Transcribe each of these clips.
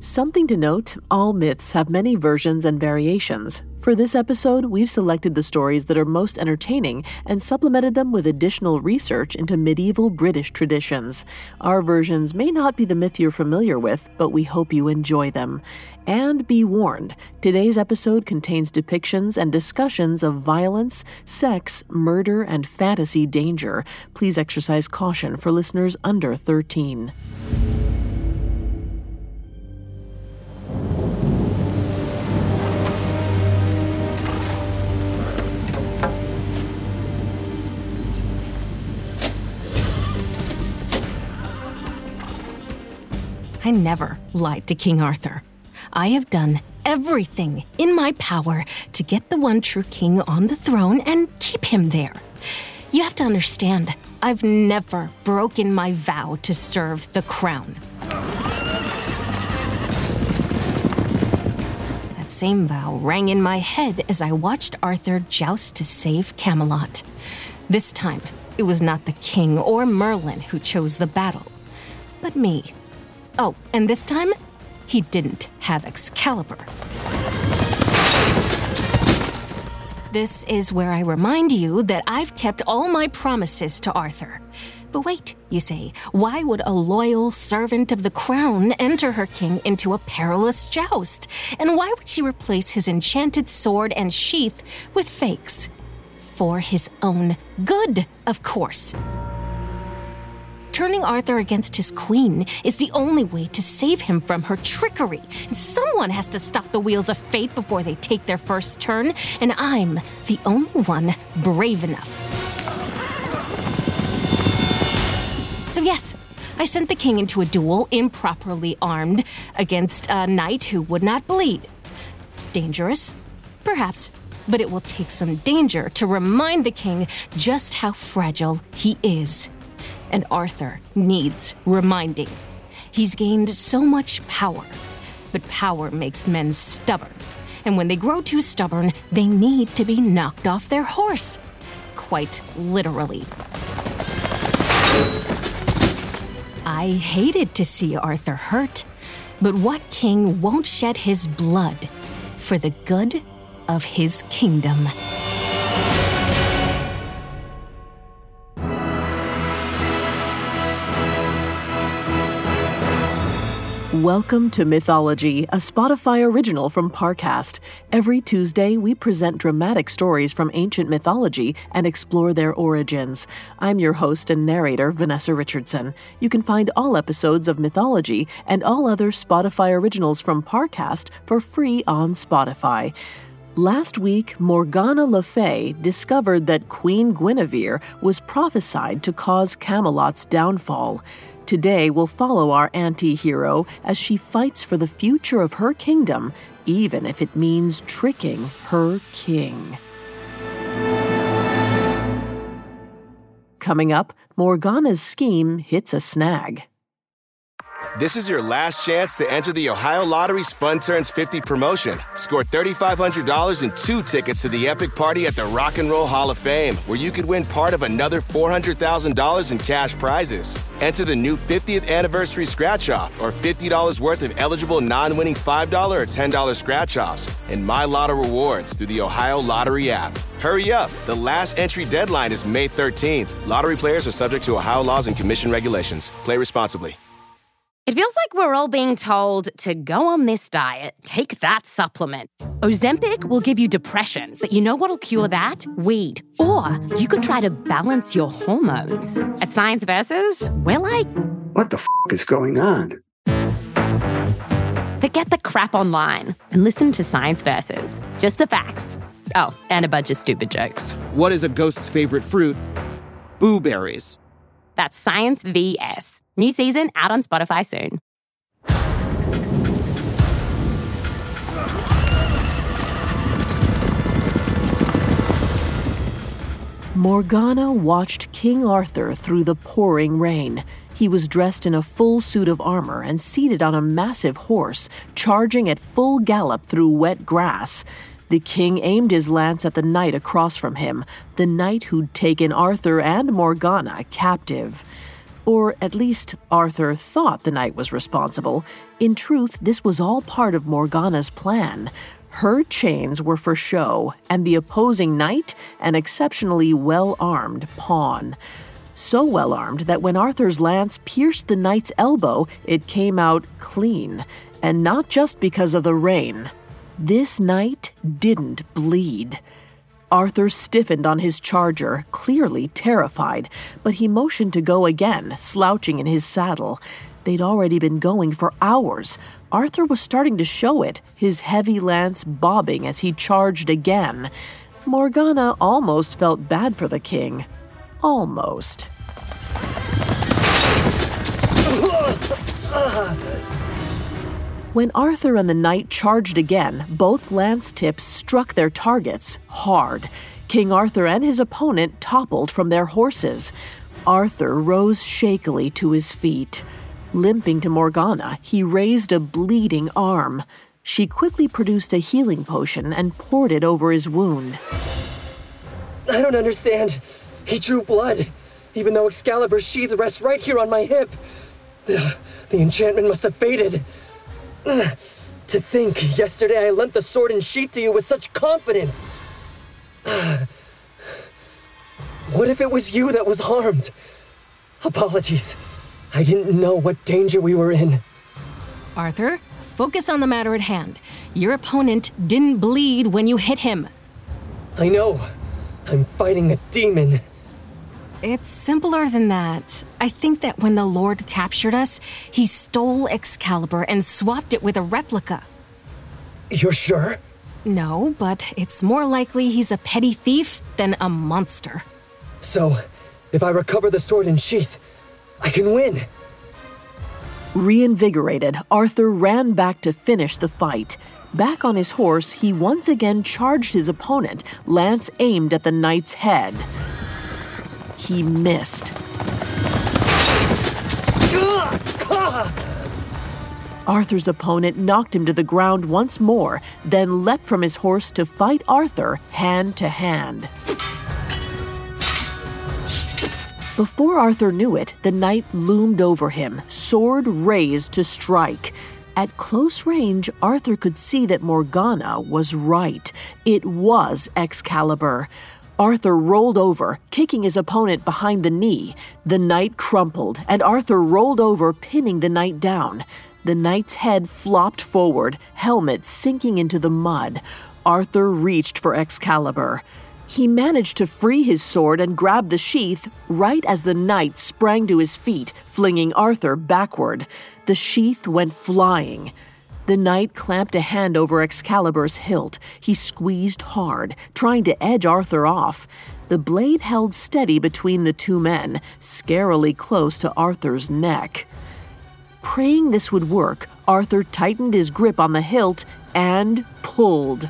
Something to note, all myths have many versions and variations. For this episode, we've selected the stories that are most entertaining and supplemented them with additional research into medieval British traditions. Our versions may not be the myth you're familiar with, but we hope you enjoy them. And be warned, today's episode contains depictions and discussions of violence, sex, murder, and fantasy danger. Please exercise caution for listeners under 13. I never lied to King Arthur. I have done everything in my power to get the one true king on the throne and keep him there. You have to understand, I've never broken my vow to serve the crown. That same vow rang in my head as I watched Arthur joust to save Camelot. This time, it was not the king or Merlin who chose the battle, but me. Oh, and this time, he didn't have Excalibur. This is where I remind you that I've kept all my promises to Arthur. But wait, you say, why would a loyal servant of the crown enter her king into a perilous joust? And why would she replace his enchanted sword and sheath with fakes? For his own good, of course. Turning Arthur against his queen is the only way to save him from her trickery. Someone has to stop the wheels of fate before they take their first turn, and I'm the only one brave enough. So yes, I sent the king into a duel improperly armed against a knight who would not bleed. Dangerous? Perhaps. But it will take some danger to remind the king just how fragile he is. And Arthur needs reminding. He's gained so much power, but power makes men stubborn. And when they grow too stubborn, they need to be knocked off their horse. Quite literally. I hated to see Arthur hurt, but what king won't shed his blood for the good of his kingdom? Welcome to Mythology, a Spotify original from Parcast. Every Tuesday, we present dramatic stories from ancient mythology and explore their origins. I'm your host and narrator, Vanessa Richardson. You can find all episodes of Mythology and all other Spotify originals from Parcast for free on Spotify. Last week, Morgana Le Fay discovered that Queen Guinevere was prophesied to cause Camelot's downfall. Today, we'll follow our anti-hero as she fights for the future of her kingdom, even if it means tricking her king. Coming up, Morgana's scheme hits a snag. This is your last chance to enter the Ohio Lottery's Fun Turns 50 promotion. Score $3,500 and 2 tickets to the epic party at the Rock and Roll Hall of Fame, where you could win part of another $400,000 in cash prizes. Enter the new 50th anniversary scratch-off or $50 worth of eligible non-winning $5 or $10 scratch-offs and My Lotto rewards through the Ohio Lottery app. Hurry up. The last entry deadline is May 13th. Lottery players are subject to Ohio laws and commission regulations. Play responsibly. It feels like we're all being told to go on this diet, take that supplement. Ozempic will give you depression, but you know what'll cure that? Weed. Or you could try to balance your hormones. At Science Versus, we're like... What the is going on? Forget the crap online and listen to Science Versus. Just the facts. Oh, and a bunch of stupid jokes. What is a ghost's favorite fruit? Blueberries. That's Science VS. New season out on Spotify soon. Morgana watched King Arthur through the pouring rain. He was dressed in a full suit of armor and seated on a massive horse, charging at full gallop through wet grass. The king aimed his lance at the knight across from him, the knight who'd taken Arthur and Morgana captive. Or at least Arthur thought the knight was responsible. In truth, this was all part of Morgana's plan. Her chains were for show, and the opposing knight an exceptionally well-armed pawn. So well-armed that when Arthur's lance pierced the knight's elbow, it came out clean, and not just because of the rain. This knight didn't bleed. Arthur stiffened on his charger, clearly terrified, but he motioned to go again, slouching in his saddle. They'd already been going for hours. Arthur was starting to show it, his heavy lance bobbing as he charged again. Morgana almost felt bad for the king. Almost. When Arthur and the knight charged again, both lance tips struck their targets hard. King Arthur and his opponent toppled from their horses. Arthur rose shakily to his feet. Limping to Morgana, he raised a bleeding arm. She quickly produced a healing potion and poured it over his wound. I don't understand. He drew blood, even though Excalibur's sheath rests right here on my hip. The enchantment must have faded. To think, yesterday I lent the sword and sheath to you with such confidence. What if it was you that was harmed? Apologies. I didn't know what danger we were in. Arthur, focus on the matter at hand. Your opponent didn't bleed when you hit him. I know. I'm fighting a demon. It's simpler than that. I think that when the Lord captured us, he stole Excalibur and swapped it with a replica. You're sure? No, but it's more likely he's a petty thief than a monster. So, if I recover the sword and sheath, I can win. Reinvigorated, Arthur ran back to finish the fight. Back on his horse, he once again charged his opponent, lance aimed at the knight's head. He missed. Arthur's opponent knocked him to the ground once more, then leapt from his horse to fight Arthur hand to hand. Before Arthur knew it, the knight loomed over him, sword raised to strike. At close range, Arthur could see that Morgana was right. It was Excalibur. Arthur rolled over, kicking his opponent behind the knee. The knight crumpled, and Arthur rolled over, pinning the knight down. The knight's head flopped forward, helmet sinking into the mud. Arthur reached for Excalibur. He managed to free his sword and grab the sheath right as the knight sprang to his feet, flinging Arthur backward. The sheath went flying. The knight clamped a hand over Excalibur's hilt. He squeezed hard, trying to edge Arthur off. The blade held steady between the two men, scarily close to Arthur's neck. Praying this would work, Arthur tightened his grip on the hilt and pulled.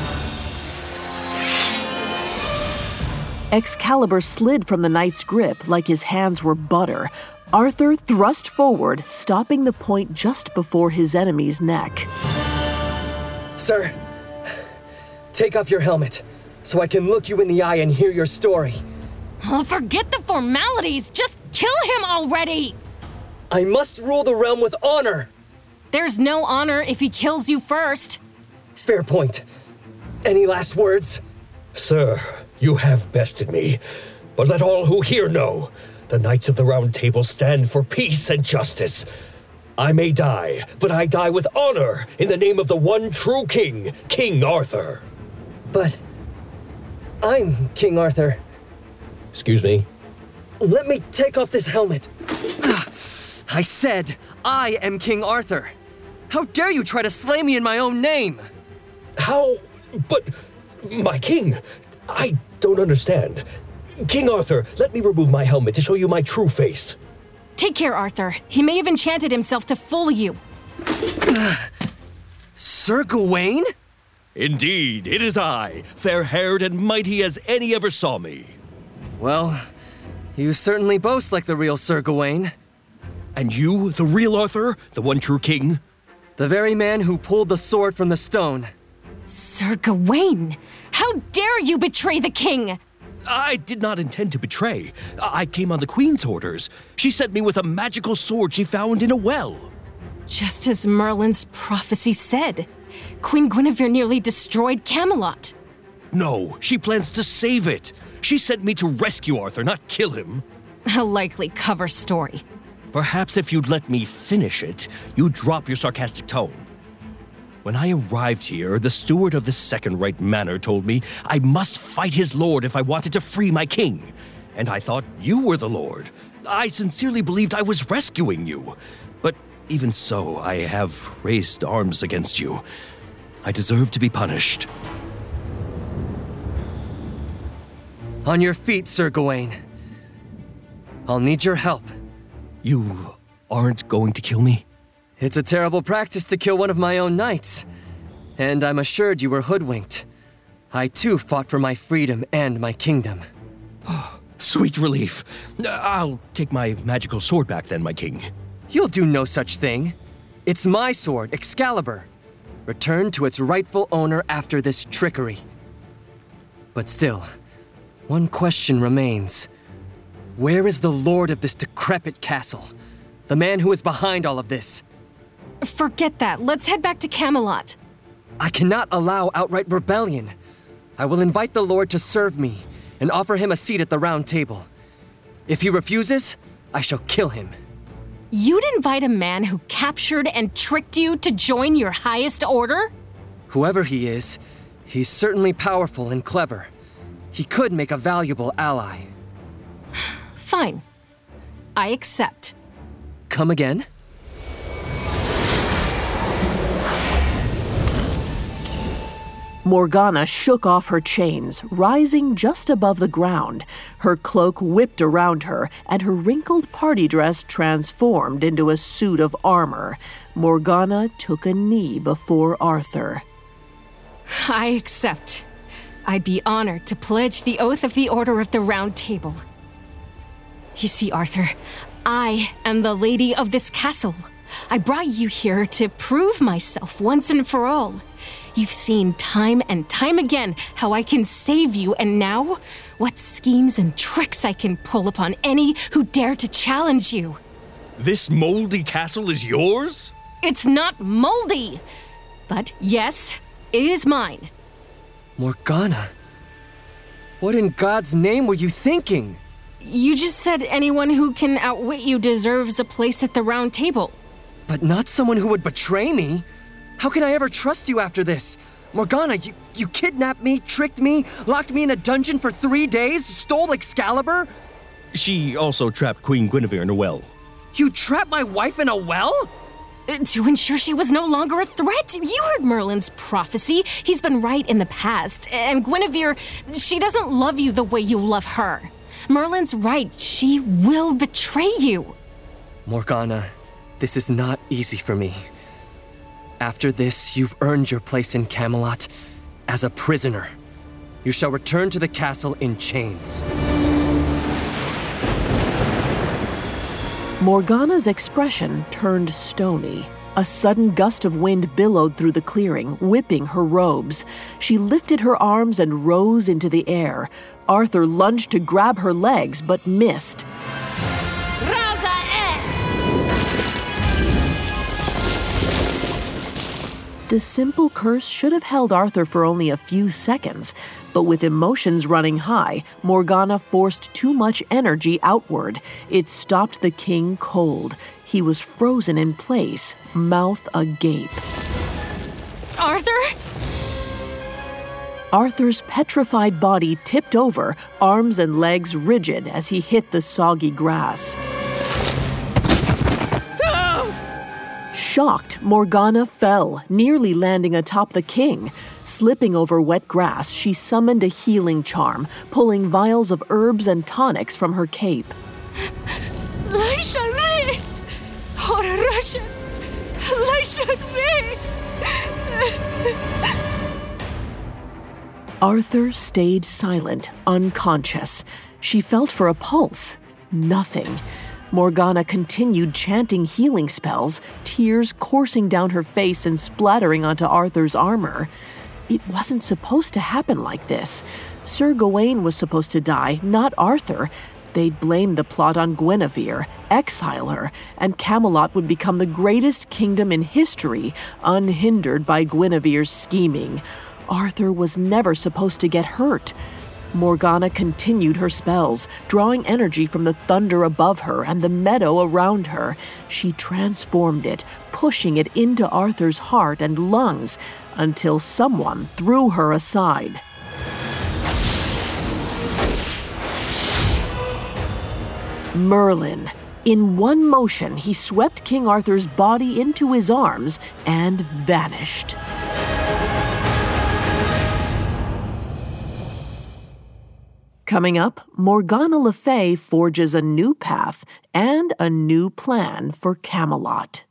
Excalibur slid from the knight's grip like his hands were butter. Arthur thrust forward, stopping the point just before his enemy's neck. Sir, take off your helmet so I can look you in the eye and hear your story. Oh, forget the formalities! Just kill him already! I must rule the realm with honor. There's no honor if he kills you first. Fair point. Any last words? Sir, you have bested me, but let all who hear know. The Knights of the Round Table stand for peace and justice. I may die, but I die with honor in the name of the one true king, King Arthur. But I'm King Arthur. Excuse me? Let me take off this helmet. I said I am King Arthur. How dare you try to slay me in my own name? How? But, my king, I don't understand. King Arthur, let me remove my helmet to show you my true face. Take care, Arthur. He may have enchanted himself to fool you. Sir Gawain? Indeed, it is I, fair-haired and mighty as any ever saw me. Well, you certainly boast like the real Sir Gawain. And you, the real Arthur, the one true king? The very man who pulled the sword from the stone. Sir Gawain, how dare you betray the king? I did not intend to betray. I came on the Queen's orders. She sent me with a magical sword she found in a well. Just as Merlin's prophecy said, Queen Guinevere nearly destroyed Camelot. No, she plans to save it. She sent me to rescue Arthur, not kill him. A likely cover story. Perhaps if you'd let me finish it, you'd drop your sarcastic tone. When I arrived here, the steward of the second-rate manor told me I must fight his lord if I wanted to free my king. And I thought you were the lord. I sincerely believed I was rescuing you. But even so, I have raised arms against you. I deserve to be punished. On your feet, Sir Gawain. I'll need your help. You aren't going to kill me? It's a terrible practice to kill one of my own knights. And I'm assured you were hoodwinked. I too fought for my freedom and my kingdom. Sweet relief. I'll take my magical sword back then, my king. You'll do no such thing. It's my sword, Excalibur. Returned to its rightful owner after this trickery. But still, one question remains. Where is the lord of this decrepit castle? The man who is behind all of this? Forget that. Let's head back to Camelot. I cannot allow outright rebellion. I will invite the lord to serve me and offer him a seat at the round table. If he refuses, I shall kill him. You'd invite a man who captured and tricked you to join your highest order? Whoever he is, he's certainly powerful and clever. He could make a valuable ally. Fine. I accept. Come again? Morgana shook off her chains, rising just above the ground. Her cloak whipped around her, and her wrinkled party dress transformed into a suit of armor. Morgana took a knee before Arthur. I accept. I'd be honored to pledge the oath of the Order of the Round Table. You see, Arthur, I am the lady of this castle. I brought you here to prove myself once and for all. You've seen time and time again how I can save you, and now, what schemes and tricks I can pull upon any who dare to challenge you. This moldy castle is yours? It's not moldy, but yes, it is mine. Morgana, what in God's name were you thinking? You just said anyone who can outwit you deserves a place at the round table. But not someone who would betray me. How can I ever trust you after this? Morgana, you kidnapped me, tricked me, locked me in a dungeon for 3 days, stole Excalibur? She also trapped Queen Guinevere in a well. You trapped my wife in a well? To ensure she was no longer a threat. You heard Merlin's prophecy. He's been right in the past. And Guinevere, she doesn't love you the way you love her. Merlin's right. She will betray you. Morgana, this is not easy for me. After this, you've earned your place in Camelot as a prisoner. You shall return to the castle in chains. Morgana's expression turned stony. A sudden gust of wind billowed through the clearing, whipping her robes. She lifted her arms and rose into the air. Arthur lunged to grab her legs, but missed. The simple curse should have held Arthur for only a few seconds, but with emotions running high, Morgana forced too much energy outward. It stopped the king cold. He was frozen in place, mouth agape. Arthur? Arthur's petrified body tipped over, arms and legs rigid as he hit the soggy grass. Shocked, Morgana fell, nearly landing atop the king. Slipping over wet grass, she summoned a healing charm, pulling vials of herbs and tonics from her cape. Arthur stayed silent, unconscious. She felt for a pulse. Nothing. Morgana continued chanting healing spells, tears coursing down her face and splattering onto Arthur's armor. It wasn't supposed to happen like this. Sir Gawain was supposed to die, not Arthur. They'd blame the plot on Guinevere, exile her, and Camelot would become the greatest kingdom in history, unhindered by Guinevere's scheming. Arthur was never supposed to get hurt. Morgana continued her spells, drawing energy from the thunder above her and the meadow around her. She transformed it, pushing it into Arthur's heart and lungs, until someone threw her aside. Merlin. In one motion, he swept King Arthur's body into his arms and vanished. Coming up, Morgana Le Fay forges a new path and a new plan for Camelot.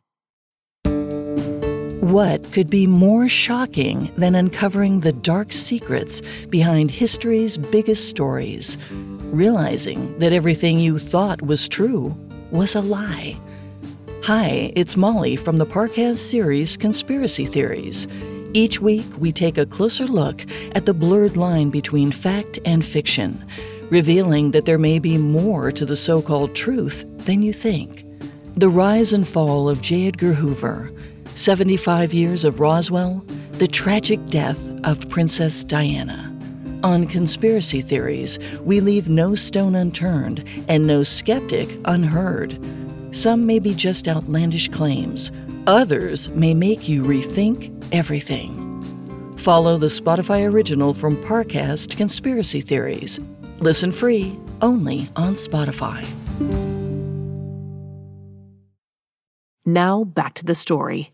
What could be more shocking than uncovering the dark secrets behind history's biggest stories? Realizing that everything you thought was true was a lie. Hi, it's Molly from the Parcast series Conspiracy Theories. Each week, we take a closer look at the blurred line between fact and fiction, revealing that there may be more to the so-called truth than you think. The rise and fall of J. Edgar Hoover, 75 years of Roswell, the tragic death of Princess Diana. On Conspiracy Theories, we leave no stone unturned and no skeptic unheard. Some may be just outlandish claims. Others may make you rethink everything. Follow the Spotify original from Parcast Conspiracy Theories. Listen free, only on Spotify. Now back to the story.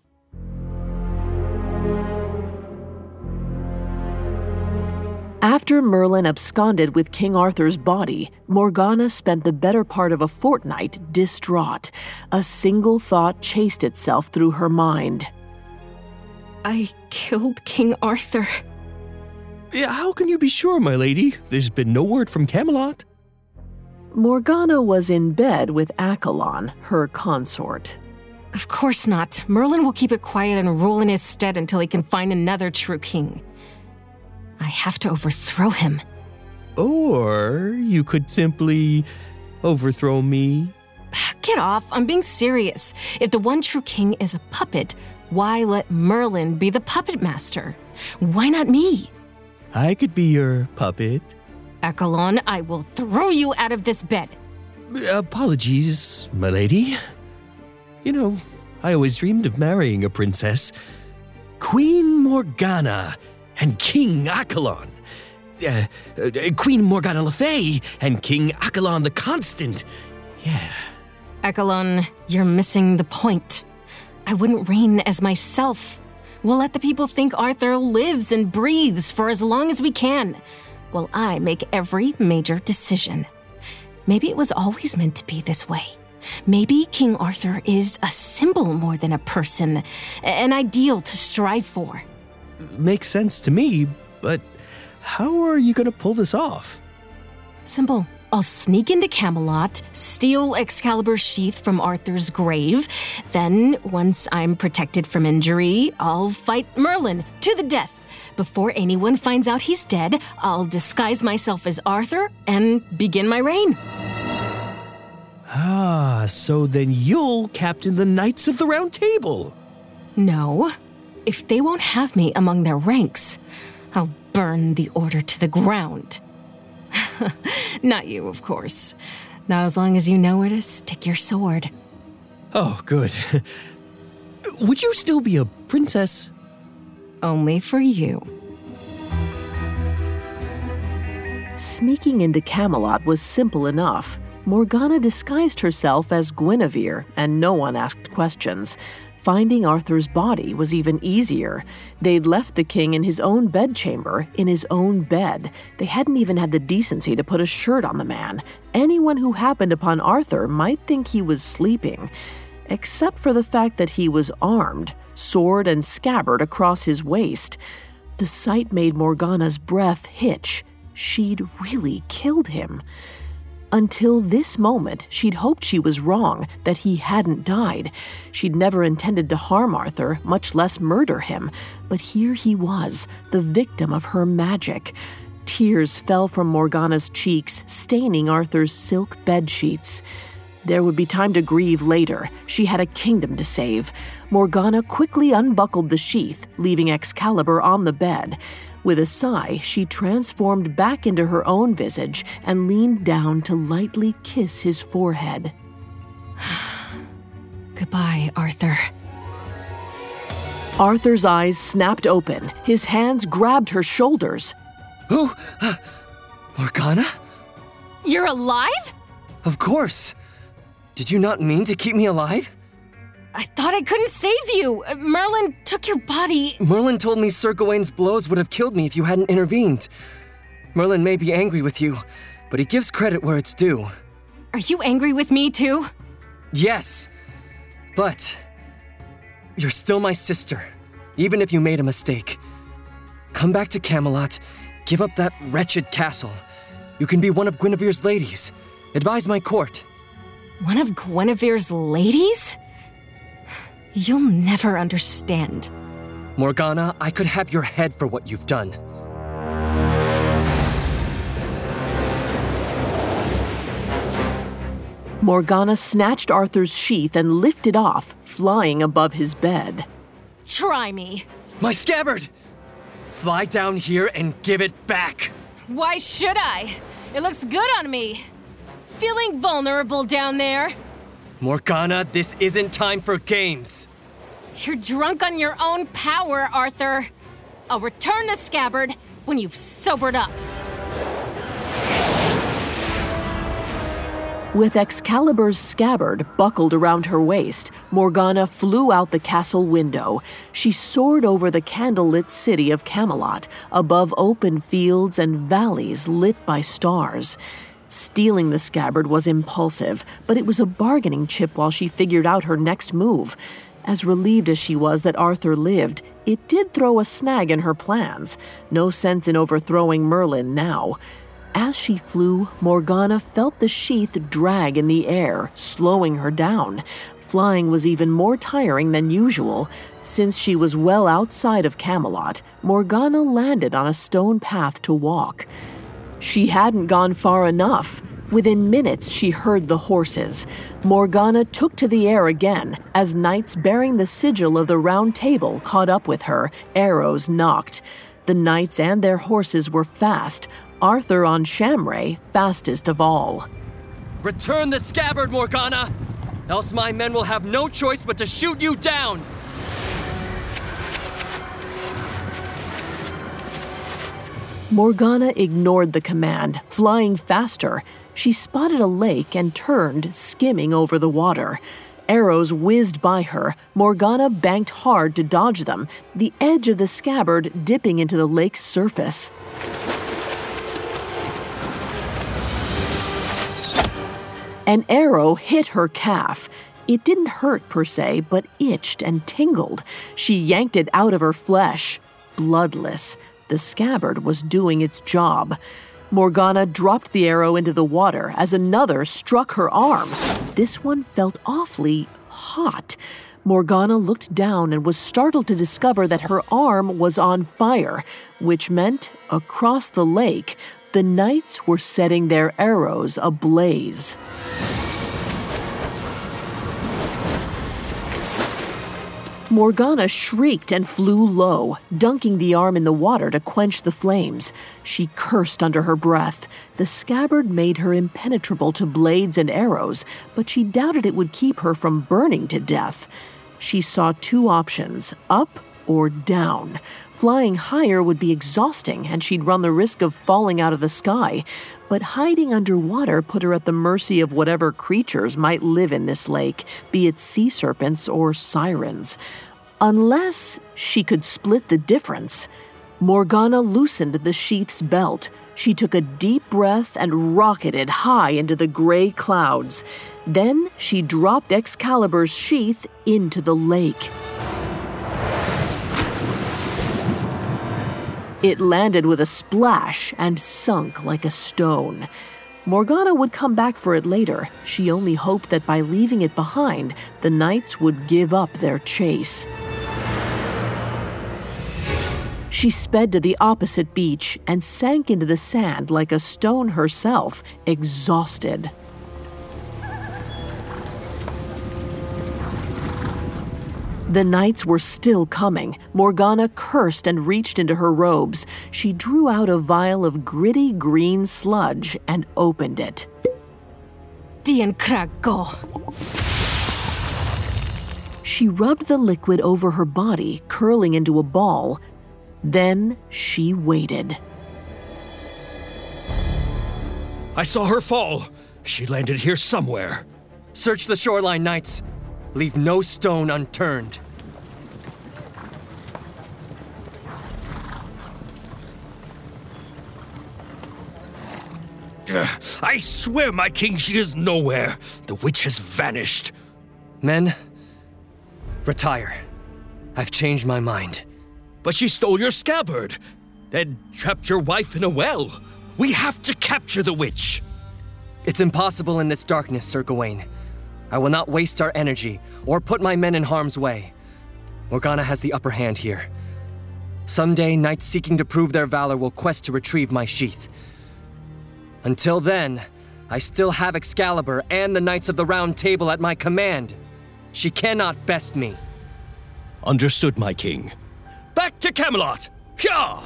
After Merlin absconded with King Arthur's body, Morgana spent the better part of a fortnight distraught. A single thought chased itself through her mind. I killed King Arthur. How can you be sure, my lady? There's been no word from Camelot. Morgana was in bed with Accolon, her consort. Of course not. Merlin will keep it quiet and rule in his stead until he can find another true king. I have to overthrow him. Or you could simply overthrow me. Get off, I'm being serious. If the one true king is a puppet, why let Merlin be the puppet master? Why not me? I could be your puppet. Accolon, I will throw you out of this bed. Apologies, my lady. You know, I always dreamed of marrying a princess. Queen Morgana and King Accolon. Queen Morgana Le Fay and King Accolon the Constant. Yeah. Accolon, you're missing the point. I wouldn't reign as myself. We'll let the people think Arthur lives and breathes for as long as we can, while I make every major decision. Maybe it was always meant to be this way. Maybe King Arthur is a symbol more than a person, an ideal to strive for. Makes sense to me, but how are you going to pull this off? Simple. I'll sneak into Camelot, steal Excalibur's sheath from Arthur's grave. Then, once I'm protected from injury, I'll fight Merlin to the death. Before anyone finds out he's dead, I'll disguise myself as Arthur and begin my reign. So then you'll captain the Knights of the Round Table. No. If they won't have me among their ranks, I'll burn the order to the ground. Not you, of course. Not as long as you know where to stick your sword. Oh, good. Would you still be a princess? Only for you. Sneaking into Camelot was simple enough. Morgana disguised herself as Guinevere, and no one asked questions. Finding Arthur's body was even easier. They'd left the king in his own bedchamber, in his own bed. They hadn't even had the decency to put a shirt on the man. Anyone who happened upon Arthur might think he was sleeping, except for the fact that he was armed, sword and scabbard across his waist. The sight made Morgana's breath hitch. She'd really killed him. Until this moment, she'd hoped she was wrong, that he hadn't died. She'd never intended to harm Arthur, much less murder him. But here he was, the victim of her magic. Tears fell from Morgana's cheeks, staining Arthur's silk bedsheets. There would be time to grieve later. She had a kingdom to save. Morgana quickly unbuckled the sheath, leaving Excalibur on the bed. With a sigh, she transformed back into her own visage and leaned down to lightly kiss his forehead. Goodbye, Arthur. Arthur's eyes snapped open. His hands grabbed her shoulders. Who? Morgana? You're alive? Of course. Did you not mean to keep me alive? I thought I couldn't save you. Merlin took your body. Merlin told me Sir Gawain's blows would have killed me if you hadn't intervened. Merlin may be angry with you, but he gives credit where it's due. Are you angry with me too? Yes, but you're still my sister, even if you made a mistake. Come back to Camelot, give up that wretched castle. You can be one of Guinevere's ladies. Advise my court. One of Guinevere's ladies? You'll never understand. Morgana, I could have your head for what you've done. Morgana snatched Arthur's sheath and lifted off, flying above his bed. Try me. My scabbard! Fly down here and give it back. Why should I? It looks good on me. Feeling vulnerable down there? Morgana, this isn't time for games. You're drunk on your own power, Arthur. I'll return the scabbard when you've sobered up. With Excalibur's scabbard buckled around her waist, Morgana flew out the castle window. She soared over the candlelit city of Camelot, above open fields and valleys lit by stars. Stealing the scabbard was impulsive, but it was a bargaining chip while she figured out her next move. As relieved as she was that Arthur lived, it did throw a snag in her plans. No sense in overthrowing Merlin now. As she flew, Morgana felt the sheath drag in the air, slowing her down. Flying was even more tiring than usual. Since she was well outside of Camelot, Morgana landed on a stone path to walk. She hadn't gone far enough. Within minutes, she heard the horses. Morgana took to the air again as knights bearing the sigil of the Round Table caught up with her, arrows nocked. The knights and their horses were fast, Arthur on Shamray fastest of all. Return the scabbard, Morgana! Else my men will have no choice but to shoot you down! Morgana ignored the command, flying faster. She spotted a lake and turned, skimming over the water. Arrows whizzed by her. Morgana banked hard to dodge them, the edge of the scabbard dipping into the lake's surface. An arrow hit her calf. It didn't hurt per se, but itched and tingled. She yanked it out of her flesh. Bloodless, the scabbard was doing its job. Morgana dropped the arrow into the water as another struck her arm. This one felt awfully hot. Morgana looked down and was startled to discover that her arm was on fire, which meant, across the lake, the knights were setting their arrows ablaze. Morgana shrieked and flew low, dunking the arm in the water to quench the flames. She cursed under her breath. The scabbard made her impenetrable to blades and arrows, but she doubted it would keep her from burning to death. She saw two options, up or down. Flying higher would be exhausting, and she'd run the risk of falling out of the sky. But hiding underwater put her at the mercy of whatever creatures might live in this lake, be it sea serpents or sirens. Unless she could split the difference. Morgana loosened the sheath's belt. She took a deep breath and rocketed high into the gray clouds. Then she dropped Excalibur's sheath into the lake. It landed with a splash and sunk like a stone. Morgana would come back for it later. She only hoped that by leaving it behind, the knights would give up their chase. She sped to the opposite beach and sank into the sand like a stone herself, exhausted. The knights were still coming. Morgana cursed and reached into her robes. She drew out a vial of gritty green sludge and opened it. Dien Krag go. She rubbed the liquid over her body, curling into a ball. Then she waited. I saw her fall. She landed here somewhere. Search the shoreline, knights. Leave no stone unturned. I swear, my king, she is nowhere. The witch has vanished. Men, retire. I've changed my mind. But she stole your scabbard and trapped your wife in a well. We have to capture the witch. It's impossible in this darkness, Sir Gawain. I will not waste our energy or put my men in harm's way. Morgana has the upper hand here. Someday, knights seeking to prove their valor will quest to retrieve my sheath. Until then, I still have Excalibur and the Knights of the Round Table at my command. She cannot best me. Understood, my king. Back to Camelot! Hyah!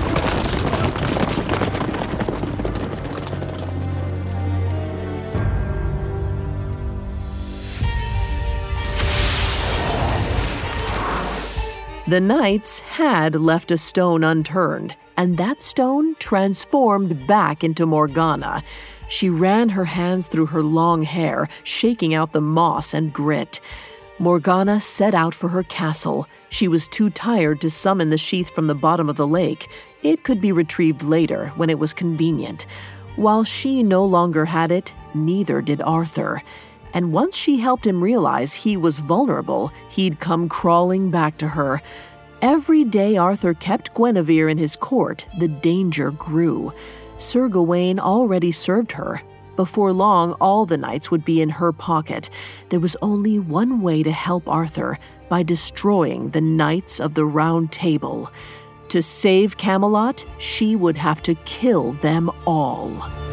The knights had left a stone unturned, and that stone transformed back into Morgana. She ran her hands through her long hair, shaking out the moss and grit. Morgana set out for her castle. She was too tired to summon the sheath from the bottom of the lake. It could be retrieved later, when it was convenient. While she no longer had it, neither did Arthur. And once she helped him realize he was vulnerable, he'd come crawling back to her. Every day Arthur kept Guinevere in his court, the danger grew. Sir Gawain already served her. Before long, all the knights would be in her pocket. There was only one way to help Arthur, by destroying the Knights of the Round Table. To save Camelot, she would have to kill them all.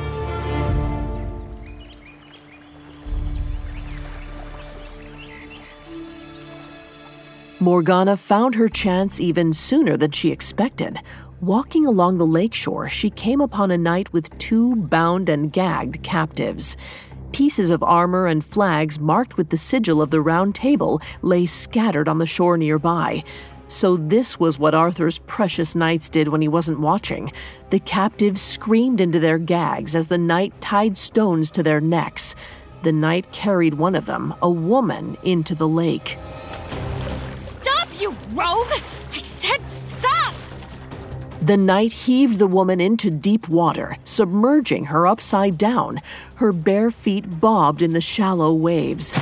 Morgana found her chance even sooner than she expected. Walking along the lakeshore, she came upon a knight with 2 bound and gagged captives. Pieces of armor and flags marked with the sigil of the Round Table lay scattered on the shore nearby. So this was what Arthur's precious knights did when he wasn't watching. The captives screamed into their gags as the knight tied stones to their necks. The knight carried one of them, a woman, into the lake. Stop, you rogue! I said stop! The knight heaved the woman into deep water, submerging her upside down. Her bare feet bobbed in the shallow waves.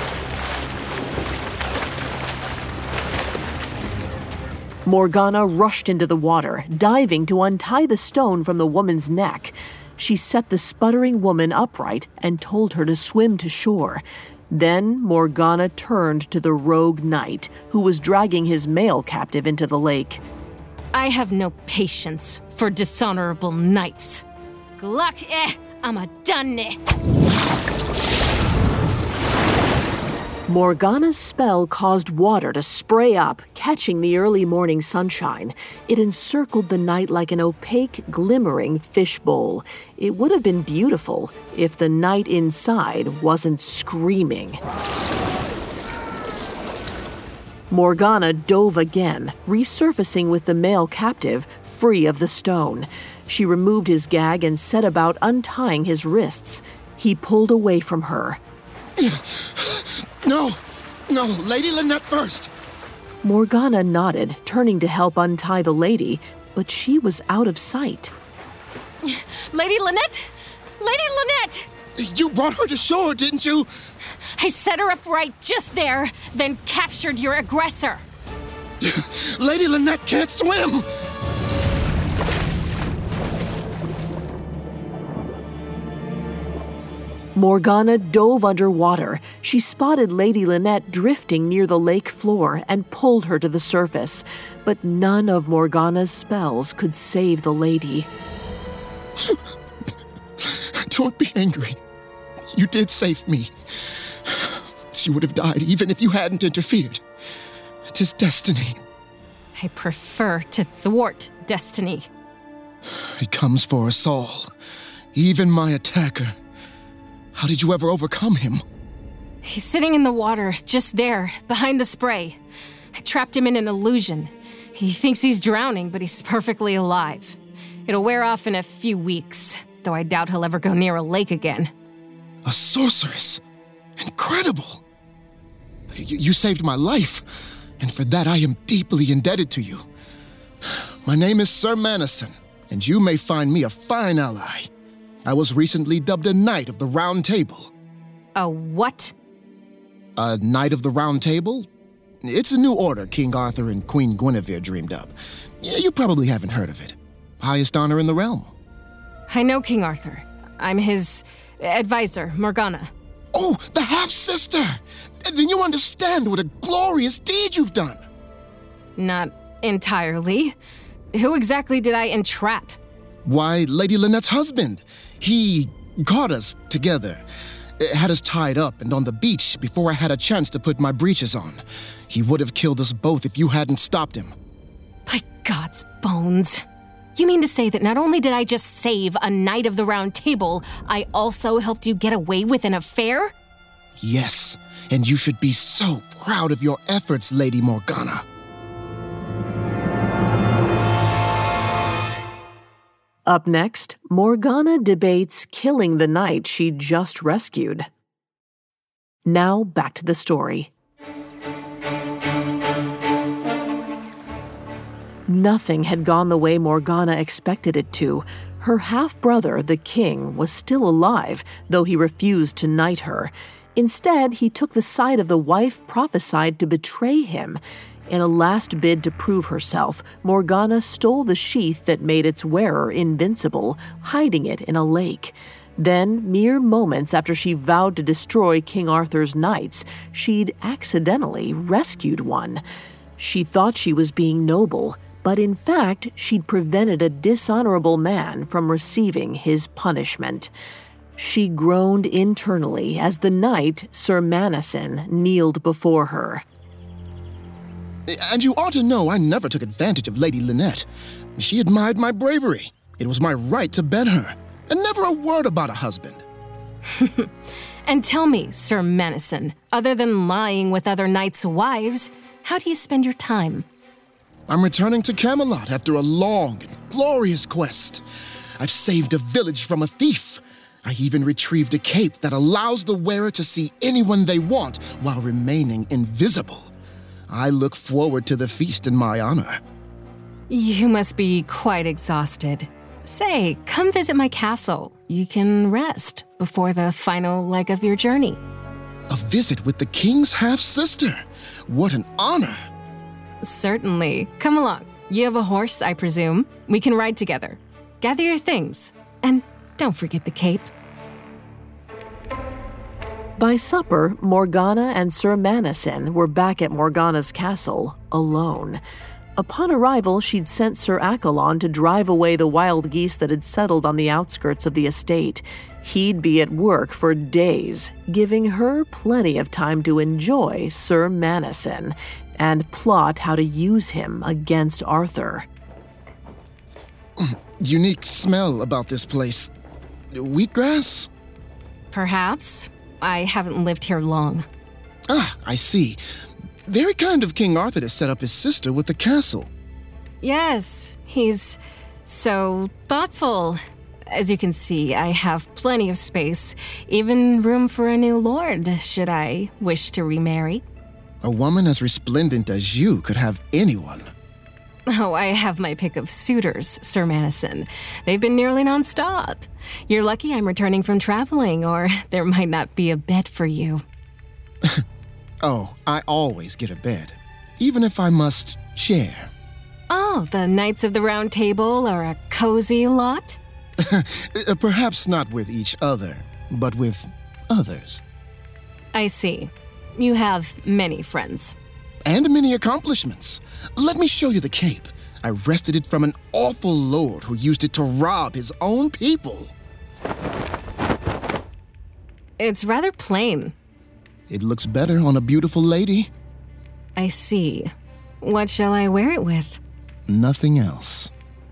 Morgana rushed into the water, diving to untie the stone from the woman's neck. She set the sputtering woman upright and told her to swim to shore. Then Morgana turned to the rogue knight, who was dragging his male captive into the lake. I have no patience for dishonorable knights. Gluck I'm done. Morgana's spell caused water to spray up, catching the early morning sunshine. It encircled the night like an opaque, glimmering fishbowl. It would have been beautiful if the night inside wasn't screaming. Morgana dove again, resurfacing with the male captive, free of the stone. She removed his gag and set about untying his wrists. He pulled away from her. No, Lady Lynette first. Morgana nodded, turning to help untie the lady, but she was out of sight. Lady Lynette! Lady Lynette! You brought her to shore, didn't you? I set her up right just there, then captured your aggressor. Lady Lynette can't swim! Morgana dove underwater. She spotted Lady Lynette drifting near the lake floor and pulled her to the surface. But none of Morgana's spells could save the lady. Don't be angry. You did save me. She would have died even if you hadn't interfered. 'Tis destiny. I prefer to thwart destiny. It comes for us all, even my attacker. How did you ever overcome him? He's sitting in the water, just there, behind the spray. I trapped him in an illusion. He thinks he's drowning, but he's perfectly alive. It'll wear off in a few weeks, though I doubt he'll ever go near a lake again. A sorceress? Incredible! You saved my life, and for that I am deeply indebted to you. My name is Sir Manison, and you may find me a fine ally. I was recently dubbed a Knight of the Round Table. A what? A Knight of the Round Table? It's a new order King Arthur and Queen Guinevere dreamed up. You probably haven't heard of it. Highest honor in the realm. I know King Arthur. I'm his advisor, Morgana. Oh, the half-sister! Then you understand what a glorious deed you've done. Not entirely. Who exactly did I entrap? Why, Lady Lynette's husband. He caught us together, had us tied up and on the beach before I had a chance to put my breeches on. He would have killed us both if you hadn't stopped him. By God's bones. You mean to say that not only did I just save a Knight of the Round Table, I also helped you get away with an affair? Yes, and you should be so proud of your efforts, Lady Morgana. Up next, Morgana debates killing the knight she just rescued. Now back to the story. Nothing had gone the way Morgana expected it to. Her half-brother, the king, was still alive, though he refused to knight her. Instead, he took the side of the wife prophesied to betray him. In a last bid to prove herself, Morgana stole the sheath that made its wearer invincible, hiding it in a lake. Then, mere moments after she vowed to destroy King Arthur's knights, she'd accidentally rescued one. She thought she was being noble, but in fact, she'd prevented a dishonorable man from receiving his punishment. She groaned internally as the knight, Sir Manison, kneeled before her. And you ought to know I never took advantage of Lady Lynette. She admired my bravery. It was my right to bed her. And never a word about a husband. And tell me, Sir Manison, other than lying with other knights' wives, how do you spend your time? I'm returning to Camelot after a long and glorious quest. I've saved a village from a thief. I even retrieved a cape that allows the wearer to see anyone they want while remaining invisible. I look forward to the feast in my honor. You must be quite exhausted. Say, come visit my castle. You can rest before the final leg of your journey. A visit with the king's half-sister. What an honor. Certainly. Come along. You have a horse, I presume. We can ride together. Gather your things. And don't forget the cape. By supper, Morgana and Sir Manison were back at Morgana's castle, alone. Upon arrival, she'd sent Sir Accolon to drive away the wild geese that had settled on the outskirts of the estate. He'd be at work for days, giving her plenty of time to enjoy Sir Manison and plot how to use him against Arthur. Unique smell about this place. Wheatgrass? Perhaps. I haven't lived here long. Ah, I see. Very kind of King Arthur to set up his sister with the castle. Yes, he's so thoughtful. As you can see, I have plenty of space, even room for a new lord, should I wish to remarry. A woman as resplendent as you could have anyone. Oh, I have my pick of suitors, Sir Manison. They've been nearly nonstop. You're lucky I'm returning from traveling, or there might not be a bed for you. Oh, I always get a bed, even if I must share. Oh, the Knights of the Round Table are a cozy lot? Perhaps not with each other, but with others. I see. You have many friends. And many accomplishments. Let me show you the cape. I wrested it from an awful lord who used it to rob his own people. It's rather plain. It looks better on a beautiful lady. I see. What shall I wear it with? Nothing else.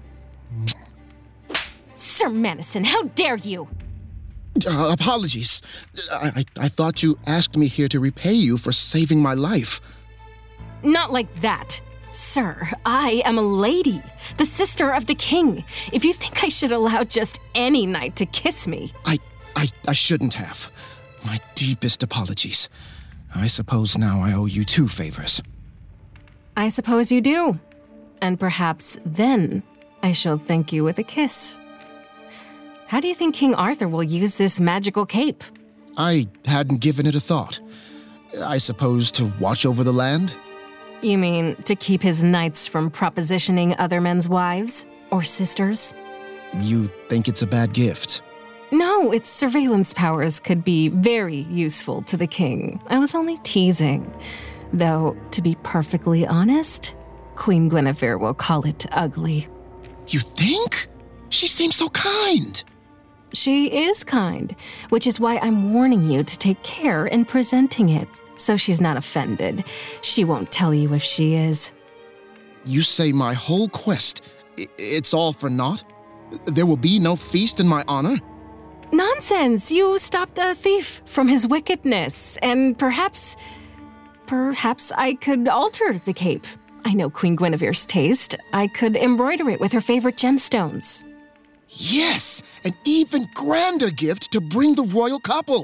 Sir Manison, how dare you! Apologies. I thought you asked me here to repay you for saving my life. Not like that. Sir, I am a lady, the sister of the king. If you think I should allow just any knight to kiss me... I shouldn't have. My deepest apologies. I suppose now I owe you 2 favors. I suppose you do. And perhaps then I shall thank you with a kiss. How do you think King Arthur will use this magical cape? I hadn't given it a thought. I suppose to watch over the land? You mean to keep his knights from propositioning other men's wives or sisters? You think it's a bad gift? No, its surveillance powers could be very useful to the king. I was only teasing. Though, to be perfectly honest, Queen Guinevere will call it ugly. You think? She seems so kind. She is kind, which is why I'm warning you to take care in presenting it, so she's not offended. She won't tell you if she is. You say my whole quest, it's all for naught? There will be no feast in my honor? Nonsense! You stopped a thief from his wickedness, and perhaps I could alter the cape. I know Queen Guinevere's taste. I could embroider it with her favorite gemstones. Yes, an even grander gift to bring the royal couple.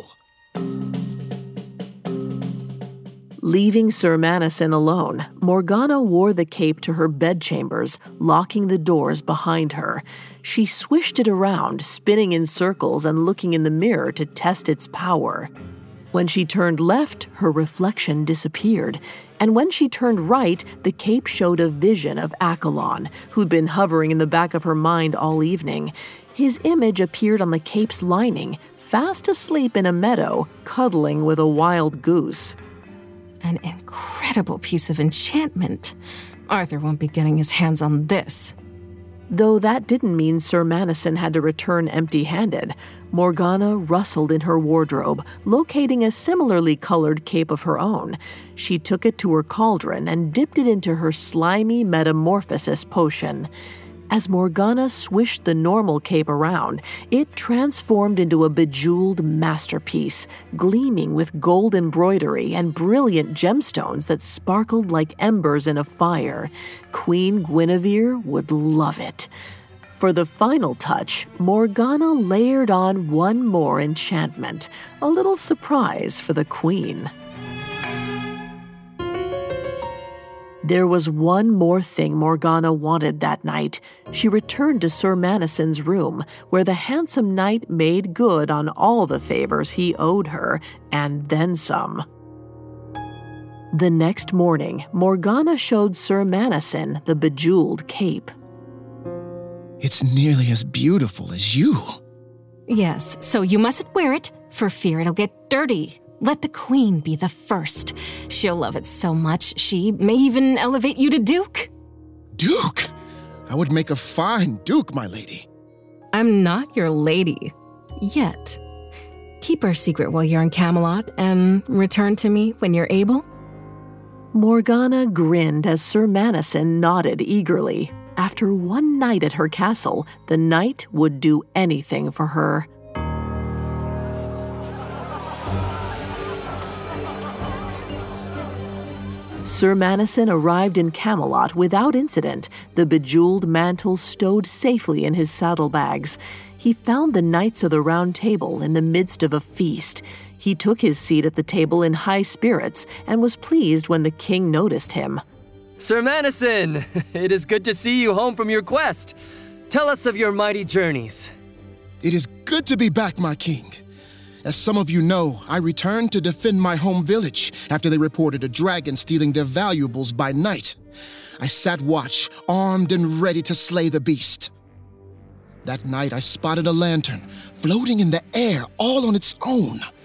Leaving Sir Manison alone, Morgana wore the cape to her bedchambers, locking the doors behind her. She swished it around, spinning in circles and looking in the mirror to test its power. When she turned left, her reflection disappeared, and when she turned right, the cape showed a vision of Accolon, who'd been hovering in the back of her mind all evening. His image appeared on the cape's lining, fast asleep in a meadow, cuddling with a wild goose. An incredible piece of enchantment. Arthur won't be getting his hands on this. Though that didn't mean Sir Manison had to return empty-handed. Morgana rustled in her wardrobe, locating a similarly colored cape of her own. She took it to her cauldron and dipped it into her slimy metamorphosis potion. As Morgana swished the normal cape around, it transformed into a bejeweled masterpiece, gleaming with gold embroidery and brilliant gemstones that sparkled like embers in a fire. Queen Guinevere would love it. For the final touch, Morgana layered on one more enchantment, a little surprise for the queen. There was one more thing Morgana wanted that night. She returned to Sir Manison's room, where the handsome knight made good on all the favors he owed her, and then some. The next morning, Morgana showed Sir Manison the bejeweled cape. It's nearly as beautiful as you. Yes, so you mustn't wear it, for fear it'll get dirty. Let the queen be the first. She'll love it so much, she may even elevate you to duke. Duke? I would make a fine duke, my lady. I'm not your lady. Yet. Keep our secret while you're in Camelot, and return to me when you're able. Morgana grinned as Sir Manison nodded eagerly. After one night at her castle, the knight would do anything for her. Sir Manison arrived in Camelot without incident, the bejeweled mantle stowed safely in his saddlebags. He found the Knights of the Round Table in the midst of a feast. He took his seat at the table in high spirits and was pleased when the king noticed him. Sir Manison, it is good to see you home from your quest. Tell us of your mighty journeys. It is good to be back, my king. As some of you know, I returned to defend my home village after they reported a dragon stealing their valuables by night. I sat watch, armed and ready to slay the beast. That night, I spotted a lantern floating in the air all on its own.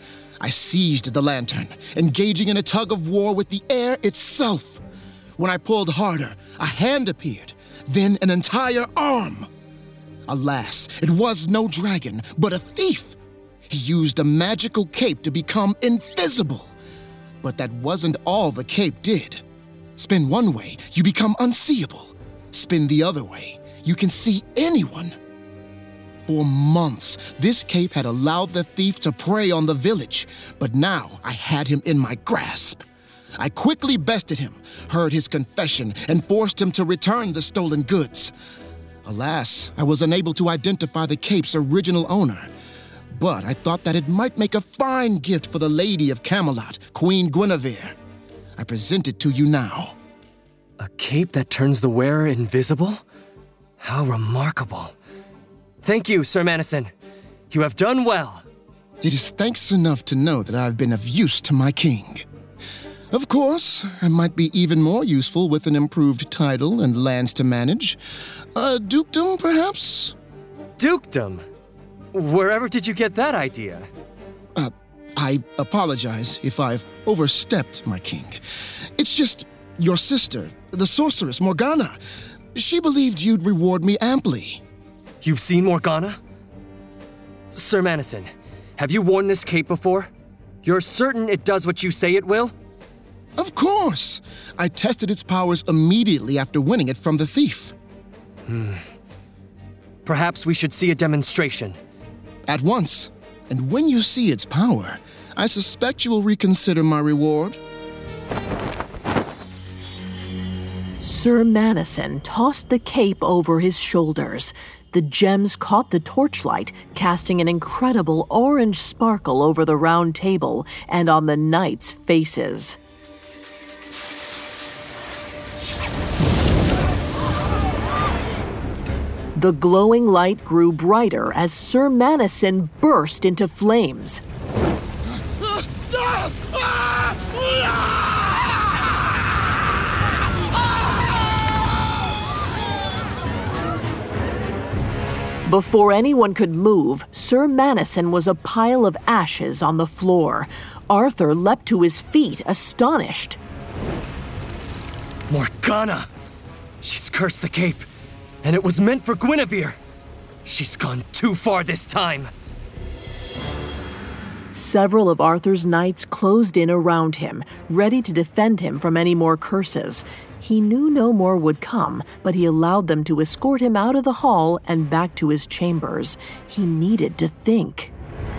I seized the lantern, engaging in a tug of war with the air itself. When I pulled harder, a hand appeared, then an entire arm. Alas, it was no dragon, but a thief. He used a magical cape to become invisible. But that wasn't all the cape did. Spin one way, you become unseeable. Spin the other way, you can see anyone. For months, this cape had allowed the thief to prey on the village, but now I had him in my grasp. I quickly bested him, heard his confession, and forced him to return the stolen goods. Alas, I was unable to identify the cape's original owner, but I thought that it might make a fine gift for the Lady of Camelot, Queen Guinevere. I present it to you now. A cape that turns the wearer invisible? How remarkable. Thank you, Sir Manison. You have done well. It is thanks enough to know that I've been of use to my king. Of course, I might be even more useful with an improved title and lands to manage. A dukedom, perhaps? Dukedom? Wherever did you get that idea? I apologize if I've overstepped, my king. It's just your sister, the sorceress Morgana. She believed you'd reward me amply. You've seen Morgana? Sir Manison, have you worn this cape before? You're certain it does what you say it will? Of course! I tested its powers immediately after winning it from the thief. Perhaps we should see a demonstration. At once. And when you see its power, I suspect you will reconsider my reward. Sir Manison tossed the cape over his shoulders. The gems caught the torchlight, casting an incredible orange sparkle over the round table and on the knights' faces. The glowing light grew brighter as Sir Manison burst into flames. Before anyone could move, Sir Manison was a pile of ashes on the floor. Arthur leapt to his feet, astonished. Morgana! She's cursed the cape, and it was meant for Guinevere. She's gone too far this time. Several of Arthur's knights closed in around him, ready to defend him from any more curses. He knew no more would come, but he allowed them to escort him out of the hall and back to his chambers. He needed to think.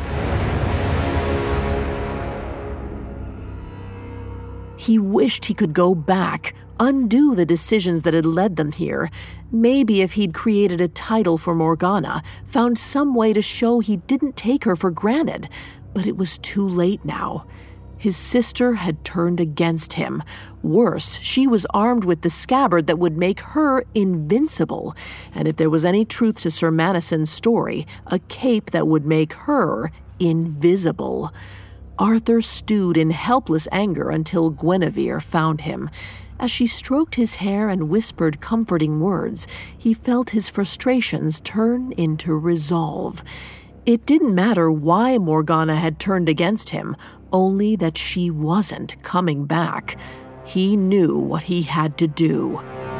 He wished he could go back, undo the decisions that had led them here. Maybe if he'd created a title for Morgana, found some way to show he didn't take her for granted. But it was too late now. His sister had turned against him. Worse, she was armed with the scabbard that would make her invincible. And if there was any truth to Sir Manison's story, a cape that would make her invisible. Arthur stewed in helpless anger until Guinevere found him. As she stroked his hair and whispered comforting words, he felt his frustrations turn into resolve. It didn't matter why Morgana had turned against him, only that she wasn't coming back. He knew what he had to do.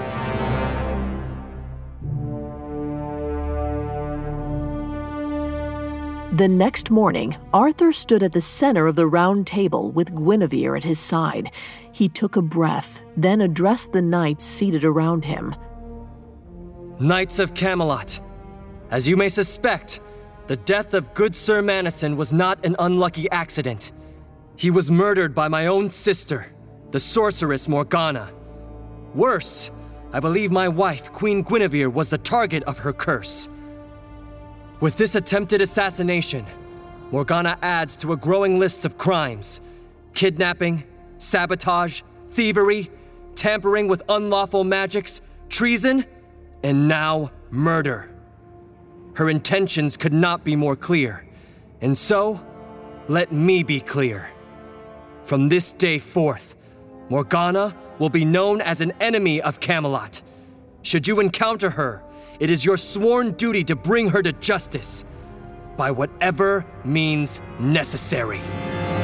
The next morning, Arthur stood at the center of the round table with Guinevere at his side. He took a breath, then addressed the knights seated around him. Knights of Camelot, as you may suspect, the death of good Sir Manison was not an unlucky accident. He was murdered by my own sister, the sorceress Morgana. Worse, I believe my wife, Queen Guinevere, was the target of her curse. With this attempted assassination, Morgana adds to a growing list of crimes: kidnapping, sabotage, thievery, tampering with unlawful magics, treason, and now murder. Her intentions could not be more clear, and so, let me be clear. From this day forth, Morgana will be known as an enemy of Camelot. Should you encounter her, it is your sworn duty to bring her to justice, by whatever means necessary.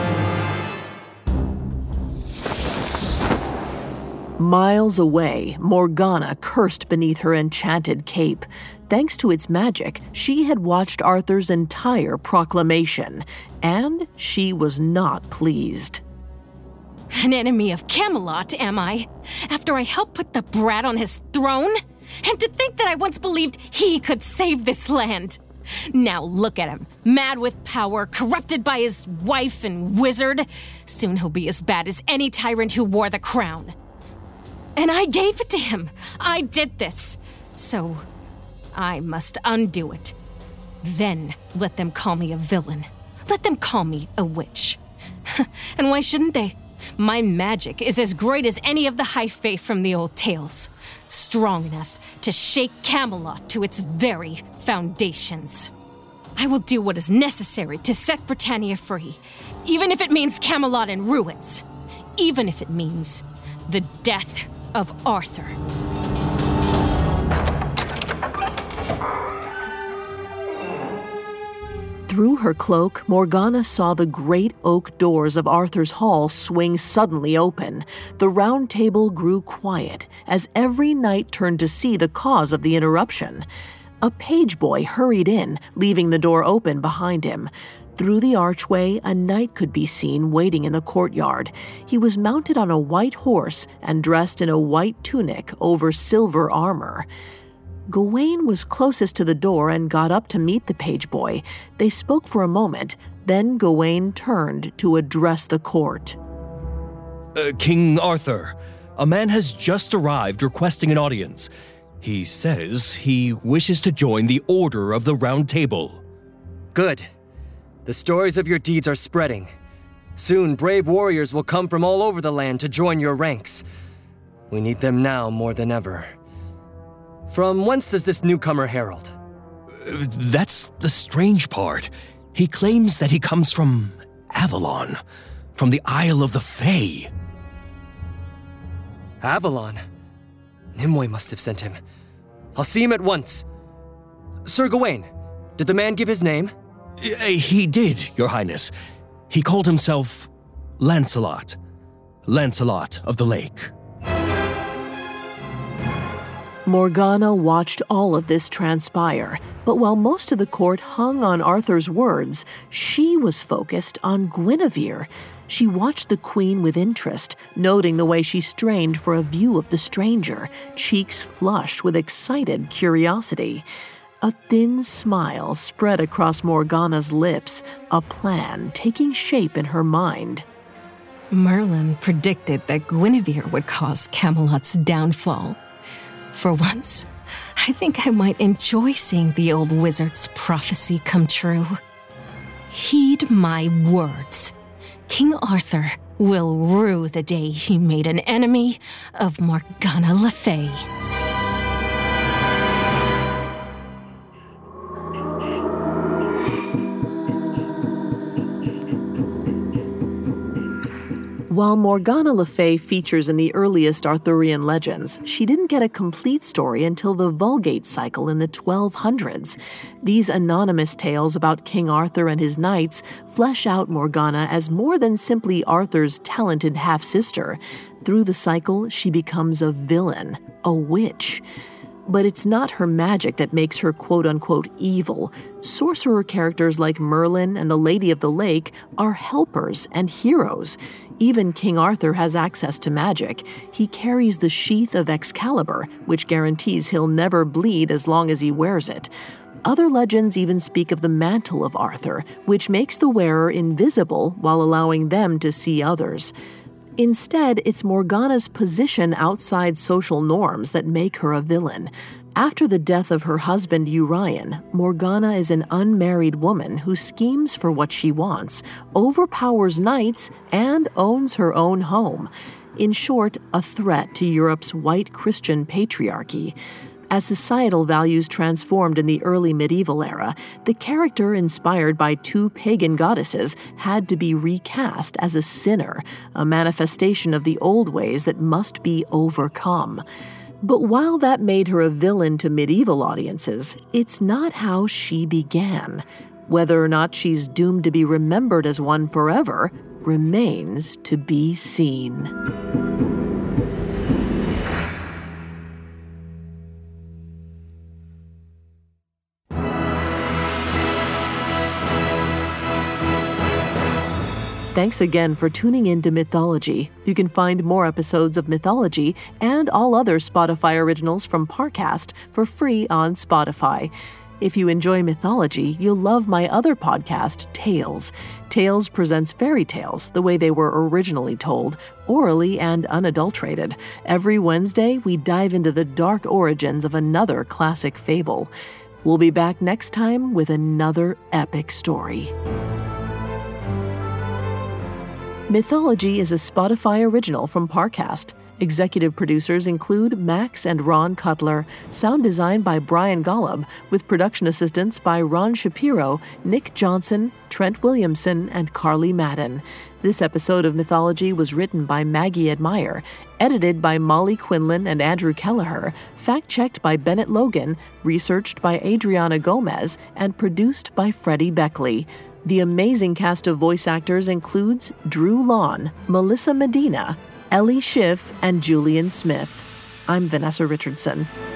Miles away, Morgana cursed beneath her enchanted cape. Thanks to its magic, she had watched Arthur's entire proclamation, and she was not pleased. An enemy of Camelot, am I? After I helped put the brat on his throne? And to think that I once believed he could save this land. Now look at him, mad with power, corrupted by his wife and wizard. Soon he'll be as bad as any tyrant who wore the crown. And I gave it to him. I did this. So I must undo it. Then let them call me a villain. Let them call me a witch. And why shouldn't they? My magic is as great as any of the high fae from the old tales. Strong enough to shake Camelot to its very foundations. I will do what is necessary to set Britannia free, even if it means Camelot in ruins. Even if it means the death of Arthur. Through her cloak, Morgana saw the great oak doors of Arthur's hall swing suddenly open. The round table grew quiet as every knight turned to see the cause of the interruption. A page boy hurried in, leaving the door open behind him. Through the archway, a knight could be seen waiting in the courtyard. He was mounted on a white horse and dressed in a white tunic over silver armor. Gawain was closest to the door and got up to meet the page boy. They spoke for a moment, then Gawain turned to address the court. King Arthur, a man has just arrived requesting an audience. He says he wishes to join the Order of the Round Table. Good. The stories of your deeds are spreading. Soon, brave warriors will come from all over the land to join your ranks. We need them now more than ever. From whence does this newcomer herald? That's the strange part. He claims that he comes from Avalon, from the Isle of the Fae. Avalon? Nimue must have sent him. I'll see him at once. Sir Gawain, did the man give his name? He did, Your Highness. He called himself Lancelot. Lancelot of the Lake. Morgana watched all of this transpire, but while most of the court hung on Arthur's words, she was focused on Guinevere. She watched the queen with interest, noting the way she strained for a view of the stranger, cheeks flushed with excited curiosity. A thin smile spread across Morgana's lips, a plan taking shape in her mind. Merlin predicted that Guinevere would cause Camelot's downfall. For once, I think I might enjoy seeing the old wizard's prophecy come true. Heed my words. King Arthur will rue the day he made an enemy of Morgana Le Fay. While Morgana Le Fay features in the earliest Arthurian legends, she didn't get a complete story until the Vulgate cycle in the 1200s. These anonymous tales about King Arthur and his knights flesh out Morgana as more than simply Arthur's talented half-sister. Through the cycle, she becomes a villain, a witch. But it's not her magic that makes her quote-unquote evil. Sorcerer characters like Merlin and the Lady of the Lake are helpers and heroes. Even King Arthur has access to magic. He carries the sheath of Excalibur, which guarantees he'll never bleed as long as he wears it. Other legends even speak of the mantle of Arthur, which makes the wearer invisible while allowing them to see others. Instead, it's Morgana's position outside social norms that make her a villain. After the death of her husband Urian, Morgana is an unmarried woman who schemes for what she wants, overpowers knights, and owns her own home. In short, a threat to Europe's white Christian patriarchy. As societal values transformed in the early medieval era, the character inspired by two pagan goddesses had to be recast as a sinner, a manifestation of the old ways that must be overcome. But while that made her a villain to medieval audiences, it's not how she began. Whether or not she's doomed to be remembered as one forever remains to be seen. Thanks again for tuning in to Mythology. You can find more episodes of Mythology and all other Spotify originals from Parcast for free on Spotify. If you enjoy Mythology, you'll love my other podcast, Tales. Tales presents fairy tales the way they were originally told, orally and unadulterated. Every Wednesday, we dive into the dark origins of another classic fable. We'll be back next time with another epic story. Mythology is a Spotify original from Parcast. Executive producers include Max and Ron Cutler, sound design by Brian Golub, with production assistance by Ron Shapiro, Nick Johnson, Trent Williamson, and Carly Madden. This episode of Mythology was written by Maggie Admire, edited by Molly Quinlan and Andrew Kelleher, fact-checked by Bennett Logan, researched by Adriana Gomez, and produced by Freddie Beckley. The amazing cast of voice actors includes Drew Lawn, Melissa Medina, Ellie Schiff, and Julian Smith. I'm Vanessa Richardson.